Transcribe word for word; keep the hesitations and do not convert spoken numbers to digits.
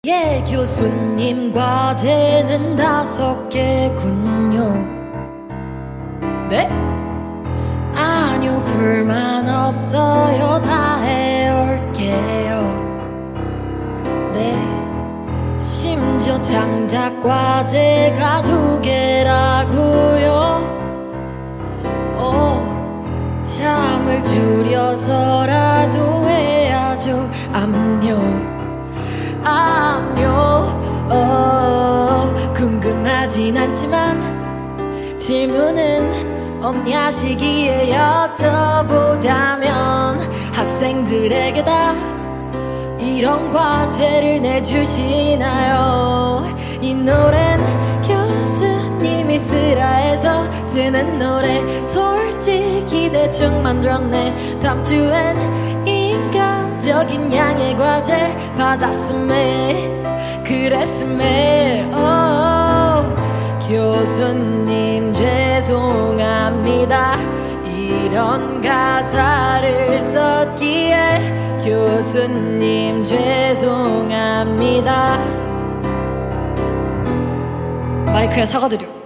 예, 교수님 과제는 다섯 개군요. 네? 아니요, 불만 없어요. 다 해올게요. 네, 심지어 창작 과제가 두 개라고요. 어, 잠을 줄여서라도 해야죠. 압류 압류. 어, 궁금하진 않지만 질문은 없냐 시기에 여쭤보자면 학생들에게 다 이런 과제를 내주시나요? 이 노래는 교수님이 쓰라 해서 쓰는 노래. 솔직히 대충 만들었네. 다음 주엔 인간적인 양의 과제를 받았음에 그랬음에. oh, 교수님 죄송합니다. 이런 가사를 썼기에 교수님 죄송합니다. 마이크에 사과드려.